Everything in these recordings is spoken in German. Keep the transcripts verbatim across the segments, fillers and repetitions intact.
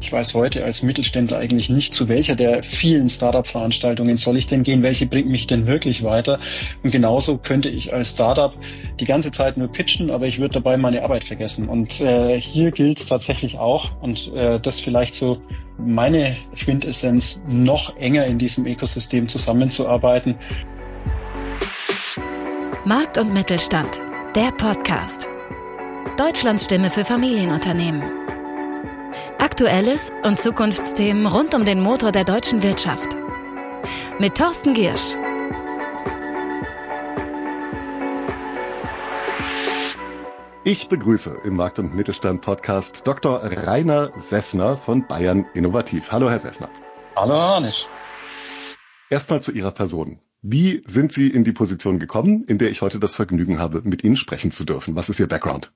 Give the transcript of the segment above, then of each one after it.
Ich weiß heute als Mittelständler eigentlich nicht, zu welcher der vielen Startup-Veranstaltungen soll ich denn gehen, welche bringt mich denn wirklich weiter. Und genauso könnte ich als Startup die ganze Zeit nur pitchen, aber ich würde dabei meine Arbeit vergessen. Und äh, hier gilt es tatsächlich auch, und äh, das vielleicht so meine Quintessenz, noch enger in diesem Ökosystem zusammenzuarbeiten. Markt und Mittelstand, der Podcast. Deutschlands Stimme für Familienunternehmen. Aktuelles und Zukunftsthemen rund um den Motor der deutschen Wirtschaft. Mit Thorsten Giersch. Ich begrüße im Markt- und Mittelstand-Podcast Doktor Rainer Sessner von Bayern Innovativ. Hallo, Herr Sessner. Hallo, Herr Harnisch. Erstmal zu Ihrer Person. Wie sind Sie in die Position gekommen, in der ich heute das Vergnügen habe, mit Ihnen sprechen zu dürfen? Was ist Ihr Background?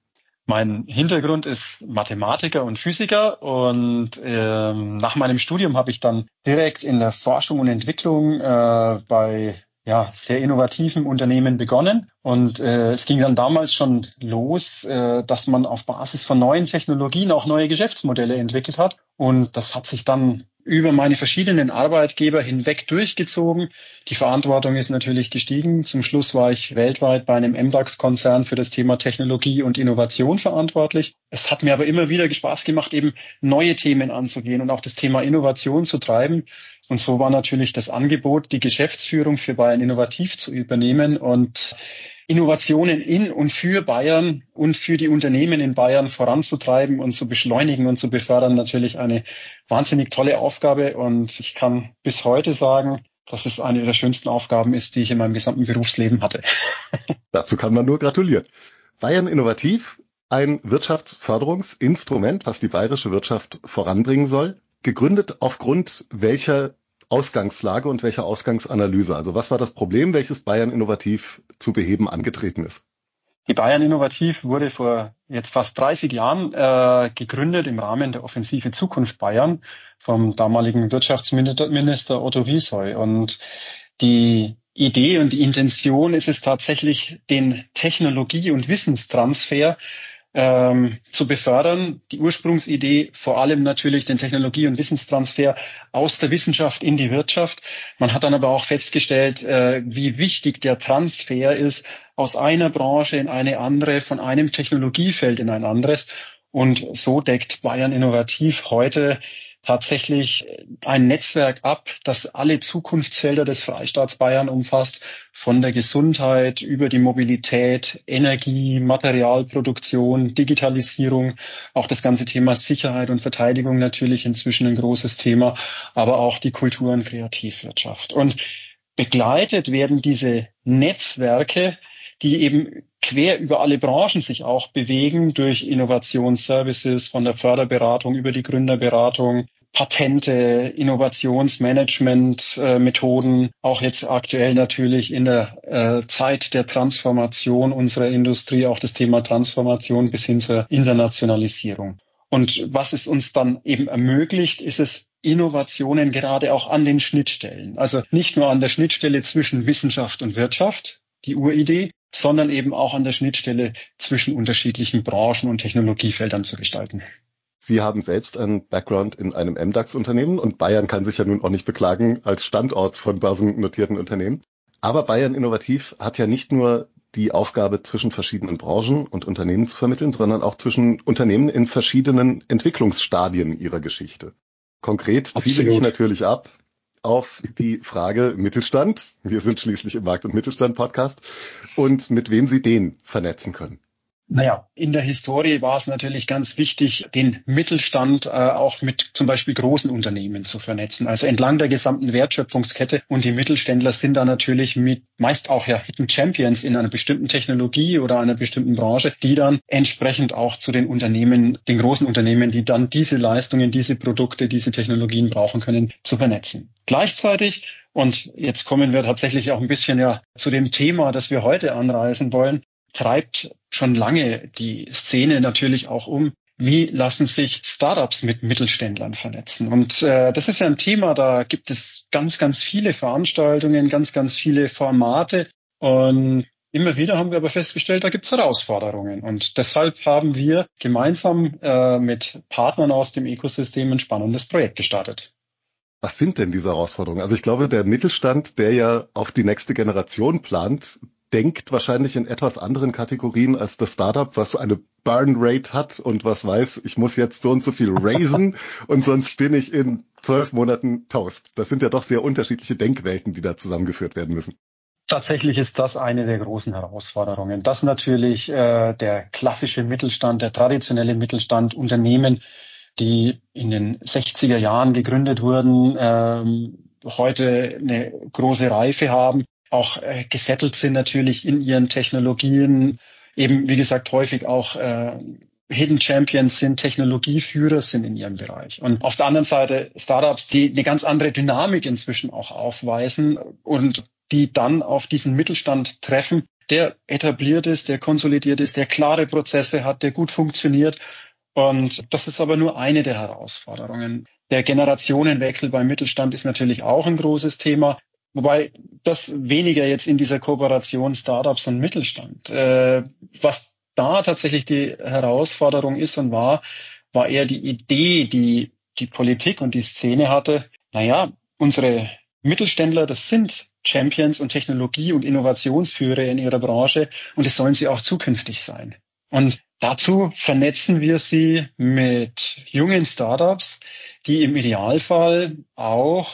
Mein Hintergrund ist Mathematiker und Physiker und ähm, nach meinem Studium habe ich dann direkt in der Forschung und Entwicklung äh, bei ja, sehr innovativen Unternehmen begonnen. Und äh, es ging dann damals schon los, äh, dass man auf Basis von neuen Technologien auch neue Geschäftsmodelle entwickelt hat. Und das hat sich dann über meine verschiedenen Arbeitgeber hinweg durchgezogen. Die Verantwortung ist natürlich gestiegen. Zum Schluss war ich weltweit bei einem M DAX-Konzern für das Thema Technologie und Innovation verantwortlich. Es hat mir aber immer wieder Spaß gemacht, eben neue Themen anzugehen und auch das Thema Innovation zu treiben. Und so war natürlich das Angebot, die Geschäftsführung für Bayern Innovativ zu übernehmen und Innovationen in und für Bayern und für die Unternehmen in Bayern voranzutreiben und zu beschleunigen und zu befördern, natürlich eine wahnsinnig tolle Aufgabe. Und ich kann bis heute sagen, dass es eine der schönsten Aufgaben ist, die ich in meinem gesamten Berufsleben hatte. Dazu kann man nur gratulieren. Bayern Innovativ, ein Wirtschaftsförderungsinstrument, was die bayerische Wirtschaft voranbringen soll, gegründet aufgrund welcher Ausgangslage und welcher Ausgangsanalyse? Also was war das Problem, welches Bayern Innovativ zu beheben angetreten ist? Die Bayern Innovativ wurde vor jetzt fast dreißig Jahren äh, gegründet im Rahmen der Offensive Zukunft Bayern vom damaligen Wirtschaftsminister Otto Wiesheu. Und die Idee und die Intention ist es tatsächlich, den Technologie- und Wissenstransfer Ähm, zu befördern. Die Ursprungsidee vor allem natürlich den Technologie- und Wissenstransfer aus der Wissenschaft in die Wirtschaft. Man hat dann aber auch festgestellt, äh, wie wichtig der Transfer ist aus einer Branche in eine andere, von einem Technologiefeld in ein anderes. Und so deckt Bayern Innovativ heute tatsächlich ein Netzwerk ab, das alle Zukunftsfelder des Freistaats Bayern umfasst, von der Gesundheit über die Mobilität, Energie, Materialproduktion, Digitalisierung, auch das ganze Thema Sicherheit und Verteidigung natürlich inzwischen ein großes Thema, aber auch die Kultur- und Kreativwirtschaft. Und begleitet werden diese Netzwerke, die eben quer über alle Branchen sich auch bewegen, durch Innovationsservices, von der Förderberatung über die Gründerberatung, Patente, Innovationsmanagement-Methoden, äh, auch jetzt aktuell natürlich in der äh, Zeit der Transformation unserer Industrie, auch das Thema Transformation bis hin zur Internationalisierung. Und was es uns dann eben ermöglicht, ist es, Innovationen gerade auch an den Schnittstellen. Also nicht nur an der Schnittstelle zwischen Wissenschaft und Wirtschaft, die Uridee, sondern eben auch an der Schnittstelle zwischen unterschiedlichen Branchen und Technologiefeldern zu gestalten. Sie haben selbst einen Background in einem M DAX-Unternehmen und Bayern kann sich ja nun auch nicht beklagen als Standort von börsennotierten Unternehmen. Aber Bayern Innovativ hat ja nicht nur die Aufgabe, zwischen verschiedenen Branchen und Unternehmen zu vermitteln, sondern auch zwischen Unternehmen in verschiedenen Entwicklungsstadien ihrer Geschichte. Konkret ziele ich natürlich ab auf die Frage Mittelstand. Wir sind schließlich im Markt- und Mittelstand-Podcast. Und mit wem Sie den vernetzen können. Naja, in der Historie war es natürlich ganz wichtig, den Mittelstand äh, auch mit zum Beispiel großen Unternehmen zu vernetzen. Also entlang der gesamten Wertschöpfungskette. Und die Mittelständler sind da natürlich mit meist auch ja Hidden Champions in einer bestimmten Technologie oder einer bestimmten Branche, die dann entsprechend auch zu den Unternehmen, den großen Unternehmen, die dann diese Leistungen, diese Produkte, diese Technologien brauchen können, zu vernetzen. Gleichzeitig, und jetzt kommen wir tatsächlich auch ein bisschen ja zu dem Thema, das wir heute anreißen wollen, treibt schon lange die Szene natürlich auch um. Wie lassen sich Startups mit Mittelständlern vernetzen? Und äh, das ist ja ein Thema, da gibt es ganz, ganz viele Veranstaltungen, ganz, ganz viele Formate. Und Immer wieder haben wir aber festgestellt, da gibt es Herausforderungen. Und deshalb haben wir gemeinsam äh, mit Partnern aus dem Ökosystem ein spannendes Projekt gestartet. Was sind denn diese Herausforderungen? Also ich glaube, der Mittelstand, der ja auf die nächste Generation plant, denkt wahrscheinlich in etwas anderen Kategorien als das Startup, was eine Burn Rate hat und was weiß, ich muss jetzt so und so viel raisen und sonst bin ich in zwölf Monaten Toast. Das sind ja doch sehr unterschiedliche Denkwelten, die da zusammengeführt werden müssen. Tatsächlich ist das eine der großen Herausforderungen, dass natürlich äh, der klassische Mittelstand, der traditionelle Mittelstand, Unternehmen, die in den sechziger Jahren gegründet wurden, ähm, heute eine große Reife haben, auch äh, gesettelt sind natürlich in ihren Technologien, eben wie gesagt häufig auch äh, Hidden Champions sind, Technologieführer sind in ihrem Bereich. Und auf der anderen Seite Startups, die eine ganz andere Dynamik inzwischen auch aufweisen und die dann auf diesen Mittelstand treffen, der etabliert ist, der konsolidiert ist, der klare Prozesse hat, der gut funktioniert. Und das ist aber nur eine der Herausforderungen. Der Generationenwechsel beim Mittelstand ist natürlich auch ein großes Thema, wobei das weniger jetzt in dieser Kooperation Startups und Mittelstand. Äh, was da tatsächlich die Herausforderung ist und war, war eher die Idee, die die Politik und die Szene hatte. Naja, unsere Mittelständler, das sind Champions und Technologie- und Innovationsführer in ihrer Branche und es sollen sie auch zukünftig sein. Und dazu vernetzen wir sie mit jungen Startups, die im Idealfall auch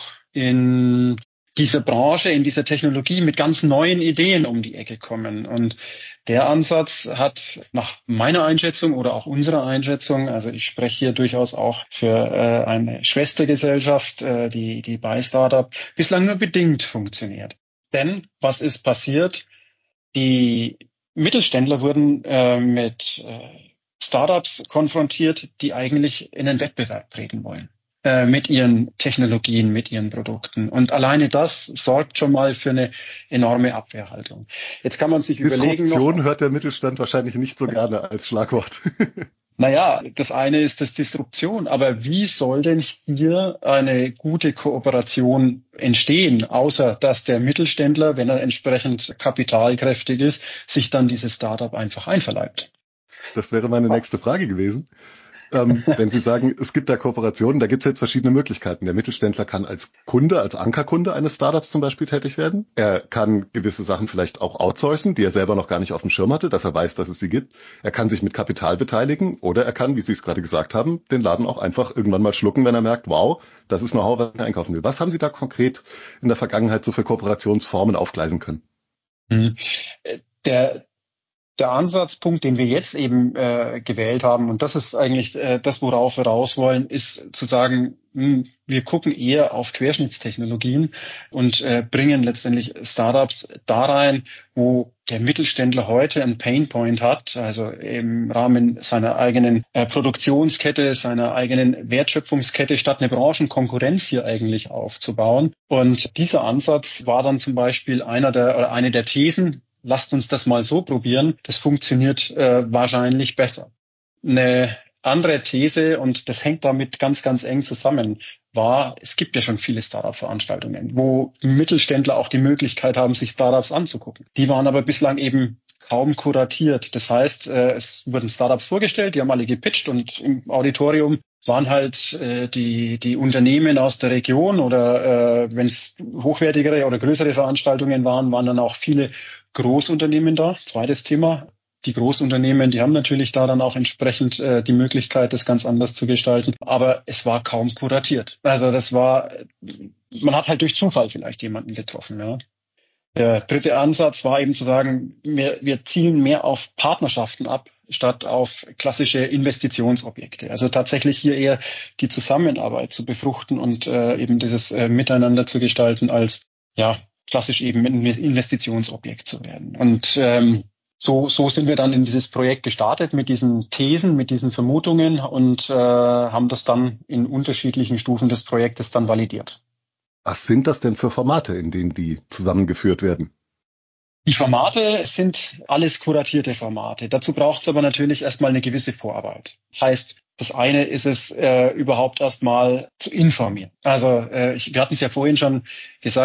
in dieser Branche, in dieser Technologie mit ganz neuen Ideen um die Ecke kommen. Und der Ansatz hat nach meiner Einschätzung oder auch unserer Einschätzung, also ich spreche hier durchaus auch für äh, eine Schwestergesellschaft, äh, die, die bei Startup, bislang nur bedingt funktioniert. Denn was ist passiert? Die Mittelständler wurden äh, mit äh, Startups konfrontiert, die eigentlich in den Wettbewerb treten wollen. Mit ihren Technologien, mit ihren Produkten. Und alleine das sorgt schon mal für eine enorme Abwehrhaltung. Jetzt kann man sich überlegen... Disruption hört der Mittelstand wahrscheinlich nicht so gerne als Schlagwort. Naja, das eine ist das Disruption. Aber wie soll denn hier eine gute Kooperation entstehen, außer dass der Mittelständler, wenn er entsprechend kapitalkräftig ist, sich dann dieses Startup einfach einverleibt? Das wäre meine nächste Frage gewesen. ähm, wenn Sie sagen, es gibt da Kooperationen, da gibt es jetzt verschiedene Möglichkeiten. Der Mittelständler kann als Kunde, als Ankerkunde eines Startups zum Beispiel tätig werden. Er kann gewisse Sachen vielleicht auch outsourcen, die er selber noch gar nicht auf dem Schirm hatte, dass er weiß, dass es sie gibt. Er kann sich mit Kapital beteiligen oder er kann, wie Sie es gerade gesagt haben, den Laden auch einfach irgendwann mal schlucken, wenn er merkt, wow, das ist Know-how, was er einkaufen will. Was haben Sie da konkret in der Vergangenheit so für Kooperationsformen aufgleisen können? Hm. Der Der Ansatzpunkt, den wir jetzt eben äh, gewählt haben, und das ist eigentlich äh, das, worauf wir raus wollen, ist zu sagen, mh, wir gucken eher auf Querschnittstechnologien und äh, bringen letztendlich Startups da rein, wo der Mittelständler heute einen Painpoint hat, also im Rahmen seiner eigenen äh, Produktionskette, seiner eigenen Wertschöpfungskette, statt eine Branchenkonkurrenz hier eigentlich aufzubauen. Und dieser Ansatz war dann zum Beispiel einer der oder eine der Thesen. Lasst uns das mal so probieren. Das funktioniert äh, wahrscheinlich besser. Eine andere These, und das hängt damit ganz, ganz eng zusammen, war, es gibt ja schon viele Startup-Veranstaltungen, wo Mittelständler auch die Möglichkeit haben, sich Startups anzugucken. Die waren aber bislang eben kaum kuratiert. Das heißt, äh, es wurden Startups vorgestellt, die haben alle gepitcht und im Auditorium waren halt äh, die die Unternehmen aus der Region oder äh, wenn es hochwertigere oder größere Veranstaltungen waren, waren dann auch viele Großunternehmen da. Zweites Thema, die Großunternehmen, die haben natürlich da dann auch entsprechend äh, die Möglichkeit, das ganz anders zu gestalten. Aber es war kaum kuratiert. Also das war, man hat halt durch Zufall vielleicht jemanden getroffen. Ja. Der dritte Ansatz war eben zu sagen, wir, wir zielen mehr auf Partnerschaften ab, statt auf klassische Investitionsobjekte. Also tatsächlich hier eher die Zusammenarbeit zu befruchten und äh, eben dieses äh, Miteinander zu gestalten, als ja klassisch eben ein Investitionsobjekt zu werden. Und ähm, so so sind wir dann in dieses Projekt gestartet mit diesen Thesen, mit diesen Vermutungen und äh, haben das dann in unterschiedlichen Stufen des Projektes dann validiert. Was sind das denn für Formate, in denen die zusammengeführt werden? Die Formate sind alles kuratierte Formate. Dazu braucht es aber natürlich erstmal eine gewisse Vorarbeit. Heißt, das eine ist es, äh, überhaupt erstmal zu informieren. Also äh, ich, wir hatten es ja vorhin schon gesagt,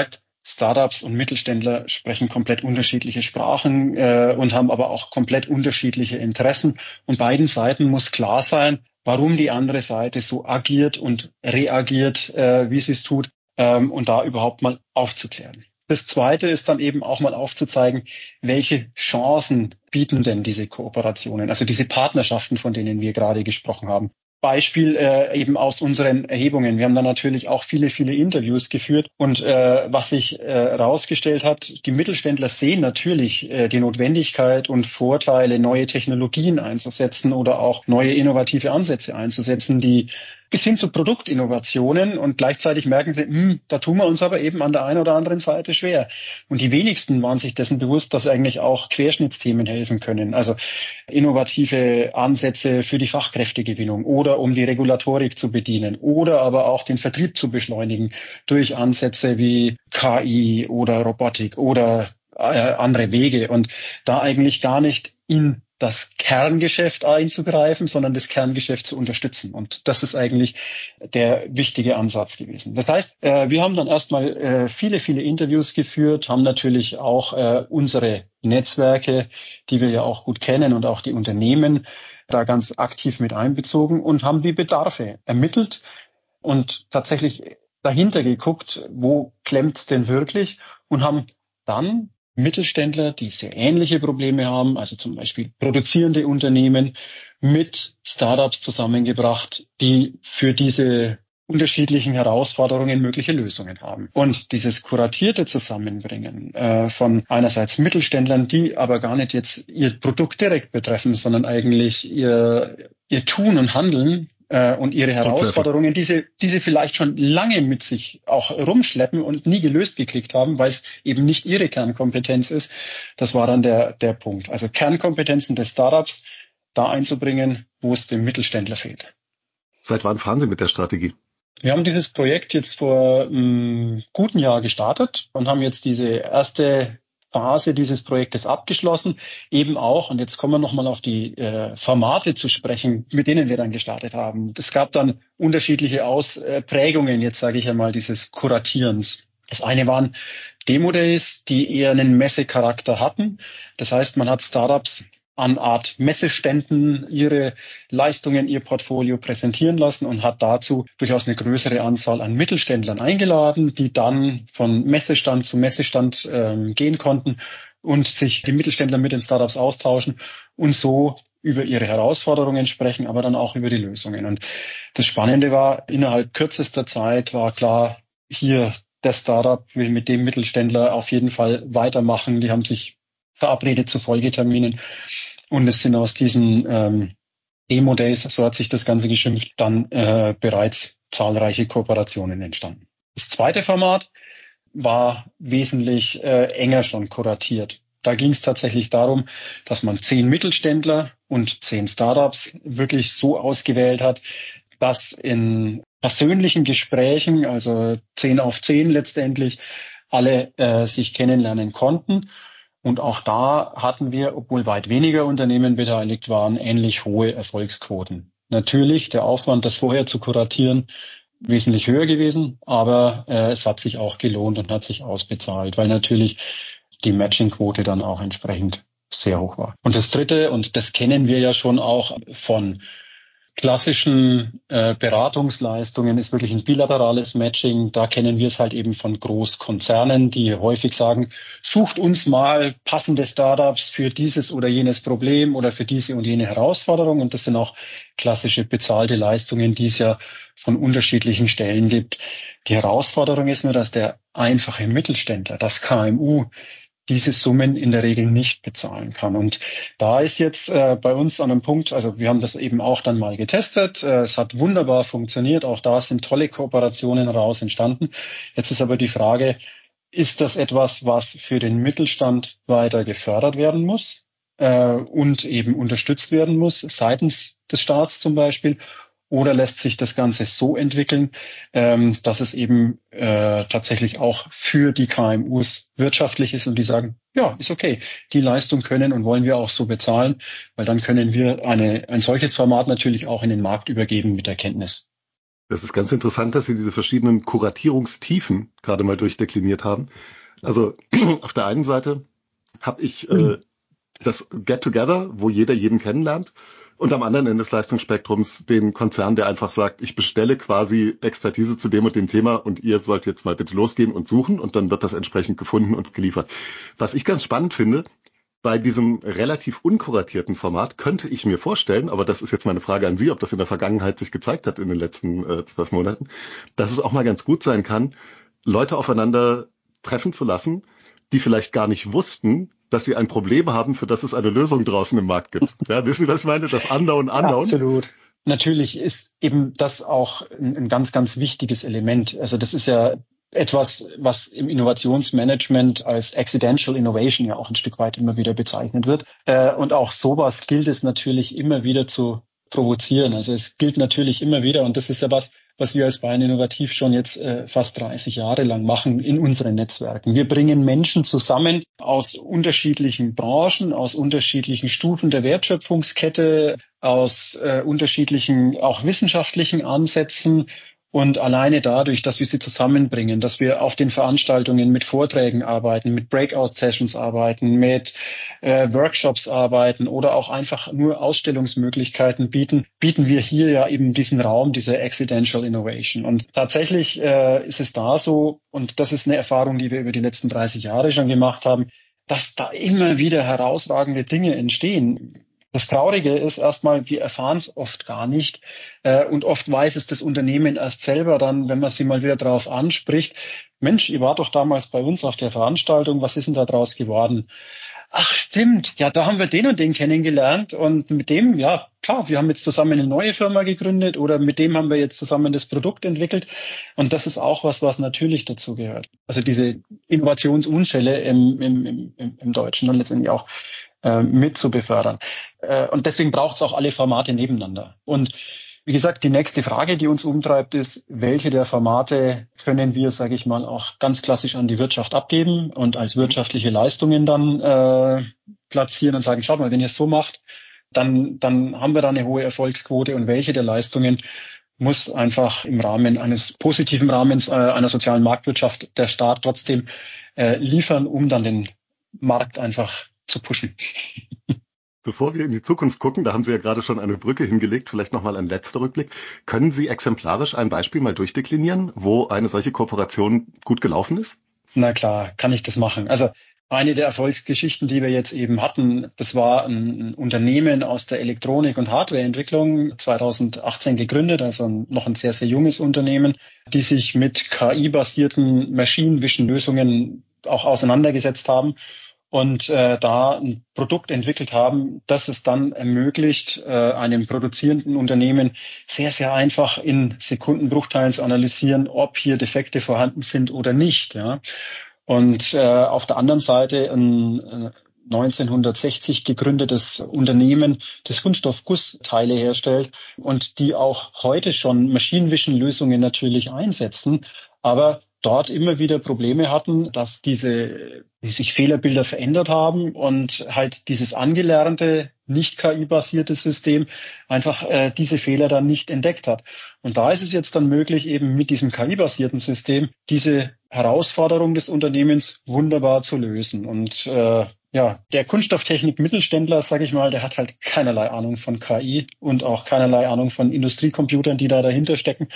Startups und Mittelständler sprechen komplett unterschiedliche Sprachen äh, und haben aber auch komplett unterschiedliche Interessen. Und beiden Seiten muss klar sein, warum die andere Seite so agiert und reagiert, äh, wie sie es tut, ähm, und da überhaupt mal aufzuklären. Das Zweite ist dann eben auch mal aufzuzeigen, welche Chancen bieten denn diese Kooperationen, also diese Partnerschaften, von denen wir gerade gesprochen haben. Beispiel äh, eben aus unseren Erhebungen. Wir haben da natürlich auch viele, viele Interviews geführt und äh, was sich herausgestellt äh, hat, die Mittelständler sehen natürlich äh, die Notwendigkeit und Vorteile, neue Technologien einzusetzen oder auch neue innovative Ansätze einzusetzen, die bis hin zu Produktinnovationen, und gleichzeitig merken sie, hm, da tun wir uns aber eben an der einen oder anderen Seite schwer. Und die wenigsten waren sich dessen bewusst, dass eigentlich auch Querschnittsthemen helfen können. Also innovative Ansätze für die Fachkräftegewinnung oder um die Regulatorik zu bedienen oder aber auch den Vertrieb zu beschleunigen durch Ansätze wie K I oder Robotik oder äh, andere Wege, und da eigentlich gar nicht in das Kerngeschäft einzugreifen, sondern das Kerngeschäft zu unterstützen. Und das ist eigentlich der wichtige Ansatz gewesen. Das heißt, wir haben dann erstmal viele, viele Interviews geführt, haben natürlich auch unsere Netzwerke, die wir ja auch gut kennen, und auch die Unternehmen da ganz aktiv mit einbezogen und haben die Bedarfe ermittelt und tatsächlich dahinter geguckt, wo klemmt's denn wirklich, und haben dann Mittelständler, die sehr ähnliche Probleme haben, also zum Beispiel produzierende Unternehmen, mit Startups zusammengebracht, die für diese unterschiedlichen Herausforderungen mögliche Lösungen haben. Und dieses kuratierte Zusammenbringen äh, von einerseits Mittelständlern, die aber gar nicht jetzt ihr Produkt direkt betreffen, sondern eigentlich ihr, ihr Tun und Handeln und ihre Herausforderungen, die sie, die sie vielleicht schon lange mit sich auch rumschleppen und nie gelöst gekriegt haben, weil es eben nicht ihre Kernkompetenz ist. Das war dann der, der Punkt. Also Kernkompetenzen des Startups da einzubringen, wo es dem Mittelständler fehlt. Seit wann fahren Sie mit der Strategie? Wir haben dieses Projekt jetzt vor einem guten Jahr gestartet und haben jetzt diese erste Phase dieses Projektes abgeschlossen, eben auch, und jetzt kommen wir nochmal auf die äh, Formate zu sprechen, mit denen wir dann gestartet haben. Es gab dann unterschiedliche Ausprägungen, jetzt sage ich einmal, dieses Kuratierens. Das eine waren Demo-Days, die eher einen Messecharakter hatten. Das heißt, man hat Startups an Art Messeständen ihre Leistungen, ihr Portfolio präsentieren lassen und hat dazu durchaus eine größere Anzahl an Mittelständlern eingeladen, die dann von Messestand zu Messestand ähm, gehen konnten und sich die Mittelständler mit den Startups austauschen und so über ihre Herausforderungen sprechen, aber dann auch über die Lösungen. Und das Spannende war, innerhalb kürzester Zeit war klar, hier der Startup will mit dem Mittelständler auf jeden Fall weitermachen. Die haben sich verabredet zu Folgeterminen. Und es sind aus diesen ähm, Demo-Days, so hat sich das Ganze geschimpft, dann äh, bereits zahlreiche Kooperationen entstanden. Das zweite Format war wesentlich äh, enger schon kuratiert. Da ging es tatsächlich darum, dass man zehn Mittelständler und zehn Startups wirklich so ausgewählt hat, dass in persönlichen Gesprächen, also zehn auf zehn letztendlich, alle äh, sich kennenlernen konnten. Und auch da hatten wir, obwohl weit weniger Unternehmen beteiligt waren, ähnlich hohe Erfolgsquoten. Natürlich der Aufwand, das vorher zu kuratieren, wesentlich höher gewesen, aber äh, es hat sich auch gelohnt und hat sich ausbezahlt, weil natürlich die Matchingquote dann auch entsprechend sehr hoch war. Und das Dritte, und das kennen wir ja schon auch von klassischen äh, Beratungsleistungen, ist wirklich ein bilaterales Matching. Da kennen wir es halt eben von Großkonzernen, die häufig sagen, sucht uns mal passende Startups für dieses oder jenes Problem oder für diese und jene Herausforderung. Und das sind auch klassische bezahlte Leistungen, die es ja von unterschiedlichen Stellen gibt. Die Herausforderung ist nur, dass der einfache Mittelständler, das K M U, diese Summen in der Regel nicht bezahlen kann. Und da ist jetzt äh, bei uns an einem Punkt, also wir haben das eben auch dann mal getestet, äh, es hat wunderbar funktioniert, auch da sind tolle Kooperationen raus entstanden. Jetzt ist aber die Frage, ist das etwas, was für den Mittelstand weiter gefördert werden muss äh, und eben unterstützt werden muss, seitens des Staats zum Beispiel? Oder lässt sich das Ganze so entwickeln, ähm, dass es eben äh, tatsächlich auch für die K M Us wirtschaftlich ist und die sagen, ja, ist okay, die Leistung können und wollen wir auch so bezahlen, weil dann können wir eine ein solches Format natürlich auch in den Markt übergeben mit der Kenntnis. Das ist ganz interessant, dass Sie diese verschiedenen Kuratierungstiefen gerade mal durchdekliniert haben. Also auf der einen Seite habe ich äh, das Get-Together, wo jeder jeden kennenlernt, und am anderen Ende des Leistungsspektrums den Konzern, der einfach sagt, ich bestelle quasi Expertise zu dem und dem Thema und ihr sollt jetzt mal bitte losgehen und suchen, und dann wird das entsprechend gefunden und geliefert. Was ich ganz spannend finde, bei diesem relativ unkuratierten Format könnte ich mir vorstellen, aber das ist jetzt meine Frage an Sie, ob das in der Vergangenheit sich gezeigt hat in den letzten äh, zwölf Monaten, dass es auch mal ganz gut sein kann, Leute aufeinander treffen zu lassen, die vielleicht gar nicht wussten, dass sie ein Problem haben, für das es eine Lösung draußen im Markt gibt. Ja, wissen Sie, was ich meine? Das Unknown Unknown. Ja, absolut. Natürlich ist eben das auch ein, ein ganz, ganz wichtiges Element. Also das ist ja etwas, was im Innovationsmanagement als Accidental Innovation ja auch ein Stück weit immer wieder bezeichnet wird. Äh, und auch sowas gilt es natürlich immer wieder zu provozieren. Also es gilt natürlich immer wieder, und das ist ja was, was wir als Bayern Innovativ schon jetzt äh, fast dreißig Jahre lang machen in unseren Netzwerken. Wir bringen Menschen zusammen aus unterschiedlichen Branchen, aus unterschiedlichen Stufen der Wertschöpfungskette, aus äh, unterschiedlichen auch wissenschaftlichen Ansätzen. Und alleine dadurch, dass wir sie zusammenbringen, dass wir auf den Veranstaltungen mit Vorträgen arbeiten, mit Breakout-Sessions arbeiten, mit äh, Workshops arbeiten oder auch einfach nur Ausstellungsmöglichkeiten bieten, bieten wir hier ja eben diesen Raum, diese Accidental Innovation. Und tatsächlich äh, ist es da so, und das ist eine Erfahrung, die wir über die letzten dreißig Jahre schon gemacht haben, dass da immer wieder herausragende Dinge entstehen. Das Traurige ist erstmal, wir erfahren es oft gar nicht, äh, und oft weiß es das Unternehmen erst selber dann, wenn man sie mal wieder drauf anspricht. Mensch, ihr wart doch damals bei uns auf der Veranstaltung, was ist denn da draus geworden? Ach stimmt, ja, da haben wir den und den kennengelernt und mit dem, ja klar, wir haben jetzt zusammen eine neue Firma gegründet oder mit dem haben wir jetzt zusammen das Produkt entwickelt, und das ist auch was, was natürlich dazu gehört. Also diese Innovationsunfälle im, im, im, im Deutschen und letztendlich auch äh, mit zu befördern. Äh, und deswegen braucht es auch alle Formate nebeneinander. Und wie gesagt, die nächste Frage, die uns umtreibt, ist, welche der Formate können wir, sage ich mal, auch ganz klassisch an die Wirtschaft abgeben und als wirtschaftliche Leistungen dann äh, platzieren und sagen, schaut mal, wenn ihr es so macht, dann, dann haben wir da eine hohe Erfolgsquote, und welche der Leistungen muss einfach im Rahmen eines positiven Rahmens äh, einer sozialen Marktwirtschaft der Staat trotzdem äh, liefern, um dann den Markt einfach zu pushen. Bevor wir in die Zukunft gucken, da haben Sie ja gerade schon eine Brücke hingelegt, vielleicht nochmal ein letzter Rückblick. Können Sie exemplarisch ein Beispiel mal durchdeklinieren, wo eine solche Kooperation gut gelaufen ist? Na klar, kann ich das machen. Also eine der Erfolgsgeschichten, die wir jetzt eben hatten, das war ein Unternehmen aus der Elektronik- und Hardwareentwicklung, zwanzig achtzehn gegründet, also noch ein sehr, sehr junges Unternehmen, die sich mit K I-basierten Machine Vision-Lösungen auch auseinandergesetzt haben und äh, da ein Produkt entwickelt haben, das es dann ermöglicht, äh, einem produzierenden Unternehmen sehr, sehr einfach in Sekundenbruchteilen zu analysieren, ob hier Defekte vorhanden sind oder nicht. Ja. Und äh, auf der anderen Seite ein äh, neunzehnhundertsechzig gegründetes Unternehmen, das Kunststoffgussteile herstellt und die auch heute schon Machine Vision Lösungen natürlich einsetzen, aber dort immer wieder Probleme hatten, dass diese, wie sich Fehlerbilder verändert haben und halt dieses angelernte, nicht K I-basierte System einfach äh, diese Fehler dann nicht entdeckt hat. Und da ist es jetzt dann möglich, eben mit diesem K I-basierten System diese Herausforderung des Unternehmens wunderbar zu lösen. Und äh, ja, der Kunststofftechnik-Mittelständler, sage ich mal, der hat halt keinerlei Ahnung von K I und auch keinerlei Ahnung von Industriecomputern, die da dahinter stecken.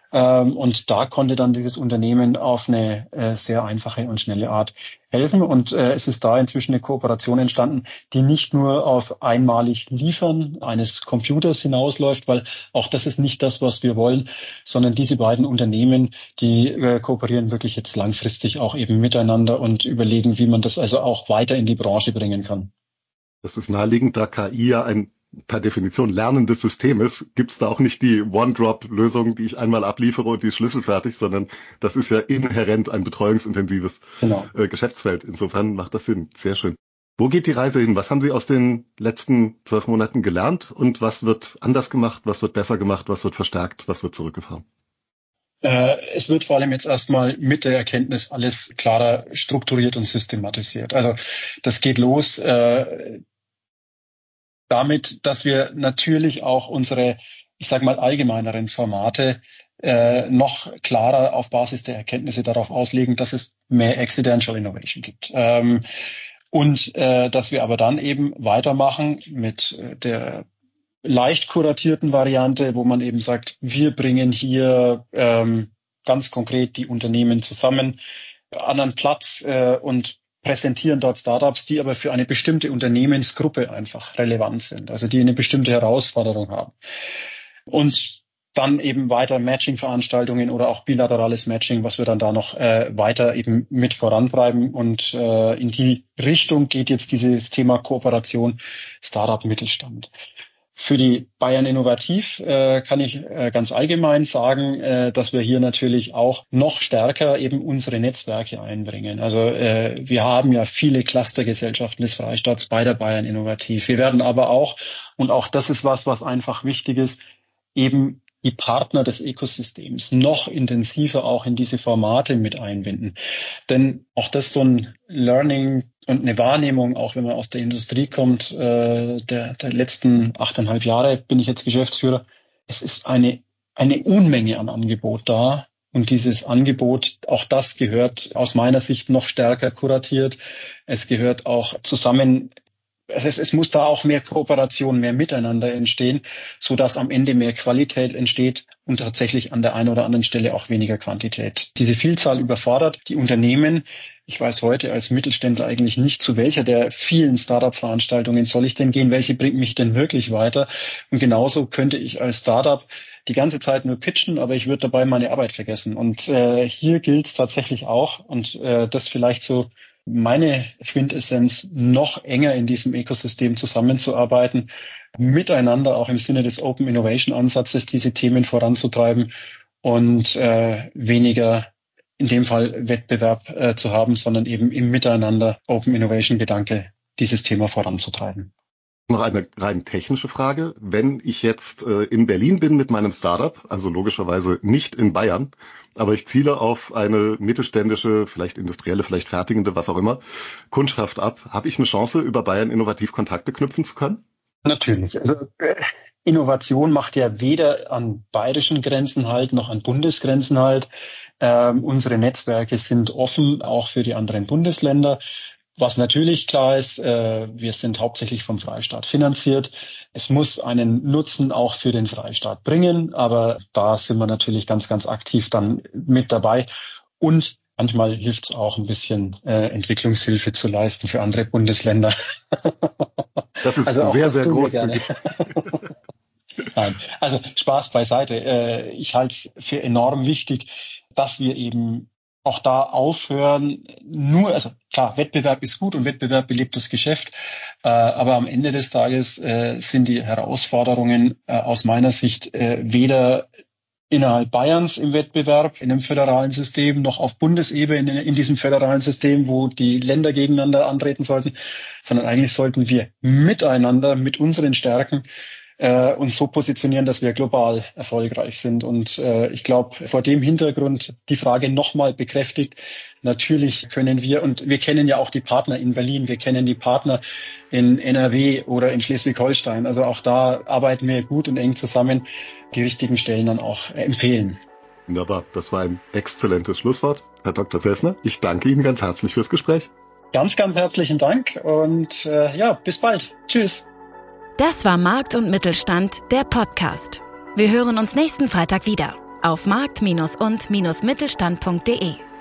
Und da konnte dann dieses Unternehmen auf eine äh, sehr einfache und schnelle Art helfen. Und äh, es ist da inzwischen eine Kooperation entstanden, die nicht nur auf einmalig Liefern eines Computers hinausläuft, weil auch das ist nicht das, was wir wollen, sondern diese beiden Unternehmen, die äh, kooperieren wirklich jetzt langfristig auch eben miteinander und überlegen, wie man das also auch weiter in die Branche bringen kann. Das ist naheliegend, da K I ja ein per Definition lernendes System ist, gibt es da auch nicht die One-Drop-Lösung, die ich einmal abliefere und die ist schlüsselfertig, sondern das ist ja inhärent ein betreuungsintensives genau. äh, Geschäftsfeld. Insofern macht das Sinn. Sehr schön. Wo geht die Reise hin? Was haben Sie aus den letzten zwölf Monaten gelernt und was wird anders gemacht, was wird besser gemacht, was wird verstärkt, was wird zurückgefahren? Äh, es wird vor allem jetzt erstmal mit der Erkenntnis alles klarer strukturiert und systematisiert. Also das geht los äh, damit, dass wir natürlich auch unsere ich sage mal, allgemeineren Formate äh, noch klarer auf Basis der Erkenntnisse darauf auslegen, dass es mehr Accidental Innovation gibt. Ähm, und äh, dass wir aber dann eben weitermachen mit äh, der leicht kuratierten Variante, wo man eben sagt, wir bringen hier ähm, ganz konkret die Unternehmen zusammen an einen Platz äh, und präsentieren dort Startups, die aber für eine bestimmte Unternehmensgruppe einfach relevant sind, also die eine bestimmte Herausforderung haben. Und dann eben weiter Matching-Veranstaltungen oder auch bilaterales Matching, was wir dann da noch äh, weiter eben mit vorantreiben. Und äh, in die Richtung geht jetzt dieses Thema Kooperation Startup-Mittelstand. Für die Bayern Innovativ äh, kann ich äh, ganz allgemein sagen, äh, dass wir hier natürlich auch noch stärker eben unsere Netzwerke einbringen. Also äh, wir haben ja viele Clustergesellschaften des Freistaats bei der Bayern Innovativ. Wir werden aber auch, und auch das ist was, was einfach wichtig ist, eben die Partner des Ökosystems noch intensiver auch in diese Formate mit einbinden. Denn auch das so ein Learning und eine Wahrnehmung, auch wenn man aus der Industrie kommt, äh, der, der letzten achteinhalb Jahre bin ich jetzt Geschäftsführer. Es ist eine, eine Unmenge an Angebot da. Und dieses Angebot, auch das gehört aus meiner Sicht noch stärker kuratiert. Es gehört auch zusammen. Es, es muss da auch mehr Kooperation, mehr Miteinander entstehen, so dass am Ende mehr Qualität entsteht und tatsächlich an der einen oder anderen Stelle auch weniger Quantität. Diese Vielzahl überfordert die Unternehmen. Ich weiß heute als Mittelständler eigentlich nicht, zu welcher der vielen Startup-Veranstaltungen soll ich denn gehen, welche bringt mich denn wirklich weiter. Und genauso könnte ich als Startup die ganze Zeit nur pitchen, aber ich würde dabei meine Arbeit vergessen. Und äh, hier gilt es tatsächlich auch, und äh, das vielleicht so meine Quintessenz, noch enger in diesem Ökosystem zusammenzuarbeiten, miteinander auch im Sinne des Open Innovation Ansatzes diese Themen voranzutreiben und äh, weniger in dem Fall Wettbewerb äh, zu haben, sondern eben im Miteinander Open Innovation Gedanke dieses Thema voranzutreiben. Noch eine rein technische Frage. Wenn ich jetzt äh, in Berlin bin mit meinem Startup, also logischerweise nicht in Bayern, aber ich ziele auf eine mittelständische, vielleicht industrielle, vielleicht fertigende, was auch immer, Kundschaft ab, habe ich eine Chance, über Bayern Innovativ Kontakte knüpfen zu können? Natürlich. Also äh, Innovation macht ja weder an bayerischen Grenzen halt, noch an Bundesgrenzen halt. Ähm, unsere Netzwerke sind offen, auch für die anderen Bundesländer. Was natürlich klar ist, äh, wir sind hauptsächlich vom Freistaat finanziert. Es muss einen Nutzen auch für den Freistaat bringen, aber da sind wir natürlich ganz, ganz aktiv dann mit dabei. Und manchmal hilft es auch ein bisschen, äh, Entwicklungshilfe zu leisten für andere Bundesländer. Das ist also sehr, sehr großzügig. Nein, also Spaß beiseite. Äh, ich halte es für enorm wichtig, dass wir eben auch da aufhören, nur, also klar, Wettbewerb ist gut und Wettbewerb belebt das Geschäft, äh, aber am Ende des Tages äh, sind die Herausforderungen äh, aus meiner Sicht äh, weder innerhalb Bayerns im Wettbewerb, in einem föderalen System, noch auf Bundesebene in, in diesem föderalen System, wo die Länder gegeneinander antreten sollten, sondern eigentlich sollten wir miteinander, mit unseren Stärken, äh, uns so positionieren, dass wir global erfolgreich sind. Und äh, ich glaube, vor dem Hintergrund die Frage nochmal bekräftigt, natürlich können wir, und wir kennen ja auch die Partner in Berlin, wir kennen die Partner in N R W oder in Schleswig-Holstein. Also auch da arbeiten wir gut und eng zusammen, die richtigen Stellen dann auch empfehlen. Wunderbar, das war ein exzellentes Schlusswort. Herr Doktor Sessner, ich danke Ihnen ganz herzlich fürs Gespräch. Ganz, ganz herzlichen Dank und äh, ja, bis bald. Tschüss. Das war Markt und Mittelstand, der Podcast. Wir hören uns nächsten Freitag wieder auf markt- und mittelstand punkt de.